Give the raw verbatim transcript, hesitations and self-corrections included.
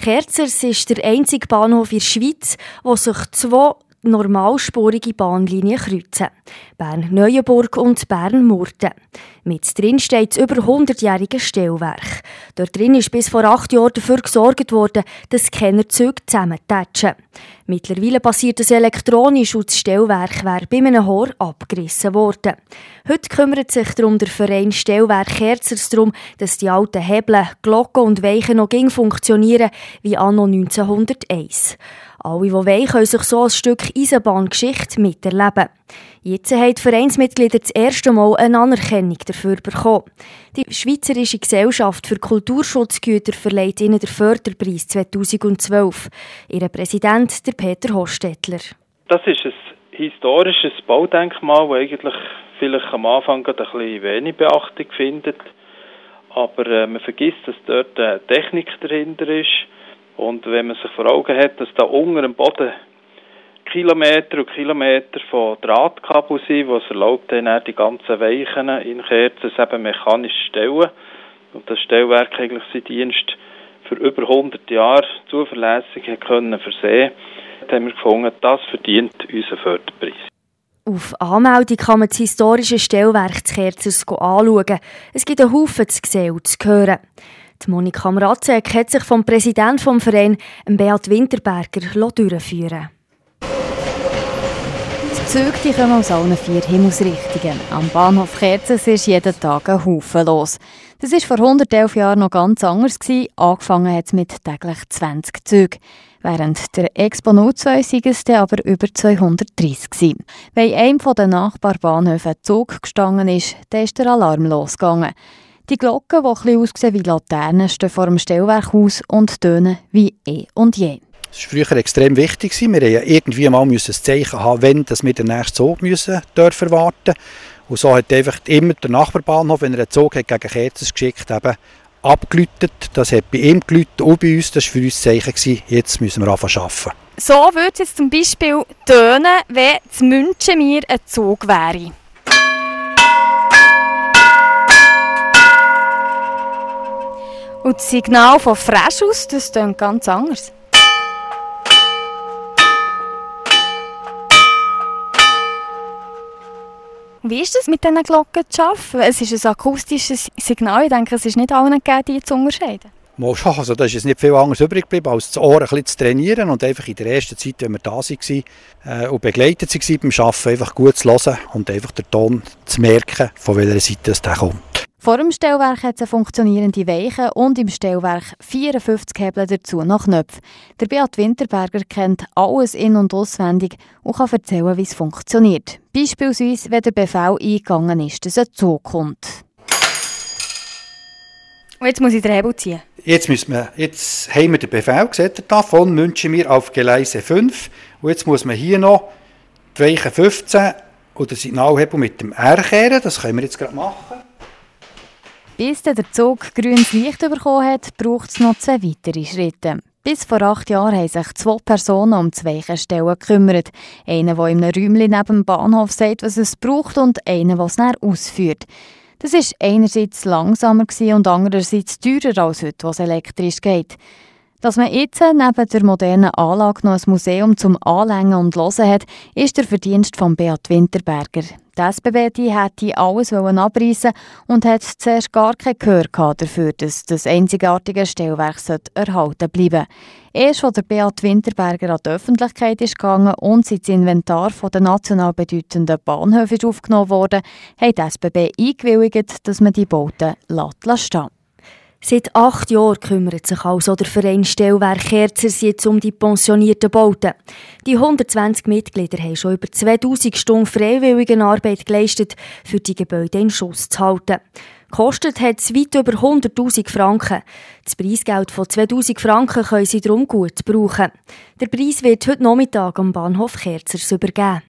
Kerzers ist der einzige Bahnhof in der Schweiz, wo sich zwei normalspurige Bahnlinien kreuzen. Bern-Neuenburg und Bern-Murten. Mit drin steht das über hundertjährige Stellwerk. Dort drin ist bis vor acht Jahren dafür gesorgt worden, dass keine Züge zusammentatschen. Mittlerweile passiert das elektronisch und das Stellwerk wäre bei einem Haar abgerissen worden. Heute kümmert sich darum der Verein Stellwerk Kerzers darum, dass die alten Hebel, Glocken und Weichen noch funktionieren wie anno neunzehnhunderteins. Alle, die wollen, können sich so ein Stück Eisenbahngeschichte miterleben. Jetzt haben die Vereinsmitglieder das erste Mal eine Anerkennung dafür bekommen. Die Schweizerische Gesellschaft für Kulturschutzgüter verleiht ihnen den Förderpreis zweitausendzwölf. Ihr Präsident, der Peter Hostetler. Das ist ein historisches Baudenkmal, das eigentlich vielleicht am Anfang ein bisschen wenig Beachtung findet. Aber äh, man vergisst, dass dort eine Technik dahinter ist. Und wenn man sich vor Augen hat, dass da unter dem Boden Kilometer und Kilometer von Drahtkabel sind, was erlaubt haben, die ganzen Weichen in Kerzers eben mechanisch zu stellen. Und das Stellwerk eigentlich seinen Dienst für über hundert Jahre zuverlässig können versehen. Da haben wir gefunden, das verdient unseren Förderpreis. Auf Anmeldung kann man das historische Stellwerk zu Kerzers anschauen. Es gibt einen Haufen zu sehen und zu hören. Die Monika Mrazek hat sich vom Präsidenten des Vereins, Beat Winterberger, durchführen. Die Züge die kommen aus allen vier Himmelsrichtungen. Am Bahnhof Kerzers ist jeden Tag ein Haufen los. Das war vor hundertelf Jahren noch ganz anders. Angefangen hat es mit täglich zwanzig Zügen. Während der Expo null zwei waren es aber über zweihundertdreissig. Wenn einem der Nachbarbahnhöfe ein Zug gestanden ist, dann ist der Alarm losgegangen. Die Glocken, die ein bisschen aussehen wie Laternen, stehen vor dem Stellwerkhaus und tönen wie eh und je. Das war früher extrem wichtig. Wir mussten ja irgendwie mal ein Zeichen haben, wenn wir den nächsten Zug müssen dürfen warten. Und so hat einfach immer der Nachbarbahnhof, wenn er einen Zug hat, gegen Kerzers geschickt hat, abgeläutet. Das hat bei ihm geläutet und bei uns. Das war für uns ein Zeichen. Jetzt müssen wir anfangen zu arbeiten. So würde es jetzt zum Beispiel tönen, wenn zu Münchenmir ein Zug wäre. Und das Signal von Freschhaus, das tönt ganz anders. Wie ist es mit diesen Glocken zu arbeiten? Es ist ein akustisches Signal. Ich denke, es ist nicht allen gegeben, die zu unterscheiden. Also, da ist es nicht viel anderes übrig geblieben, als das Ohr ein bisschen zu trainieren und einfach in der ersten Zeit, wenn wir da waren äh, und begleitet waren beim Arbeiten, einfach gut zu hören und einfach den Ton zu merken, von welcher Seite es da kommt. Vor dem Stellwerk hat es eine funktionierende Weiche und im Stellwerk vierundfünfzig Hebel dazu noch Knöpfe. Der Beat Winterberger kennt alles in- und auswendig und kann erzählen, wie es funktioniert. Beispielsweise, wenn der Befehl eingegangen ist, dass ein Zug kommt. Und jetzt muss ich den Hebel ziehen. Jetzt, müssen wir, jetzt haben wir den Befehl gesetzt von Münchenmir auf Gleise fünf. Und jetzt muss man hier noch die Weiche fünfzehn oder den Signalhebel mit dem R kehren. Das können wir jetzt gerade machen. Bis der Zug grünes Licht bekommen hat, braucht es noch zwei weitere Schritte. Bis vor acht Jahren haben sich zwei Personen um die Weichenstellen gekümmert. Einer, der in einem Räumchen neben dem Bahnhof sagt, was es braucht, und einer, der es dann ausführt. Das war einerseits langsamer und andererseits teurer als heute, was elektrisch geht. Dass man jetzt neben der modernen Anlage noch ein Museum zum Anlängen und Hören hat, ist der Verdienst von Beat Winterberger. Die S B B die hätte alles abreißen und hat zuerst gar kein Gehör dafür, dass das einzigartige Stellwerk erhalten bleiben sollte. Erst als der Beat Winterberger an die Öffentlichkeit ist gegangen und sein Inventar von den national bedeutenden Bahnhöfen aufgenommen wurde, hat die S B B eingewilligt, dass man die Bauten stehen lässt. Seit acht Jahren kümmert sich also der Verein Stellwerk Kerzers jetzt um die pensionierten Bauten. Die hundertzwanzig Mitglieder haben schon über zweitausend Stunden Freiwilligenarbeit geleistet, für die Gebäude in Schuss zu halten. Gekostet hat es weit über hunderttausend Franken. Das Preisgeld von zweitausend Franken können sie darum gut brauchen. Der Preis wird heute Nachmittag am Bahnhof Kerzers übergeben.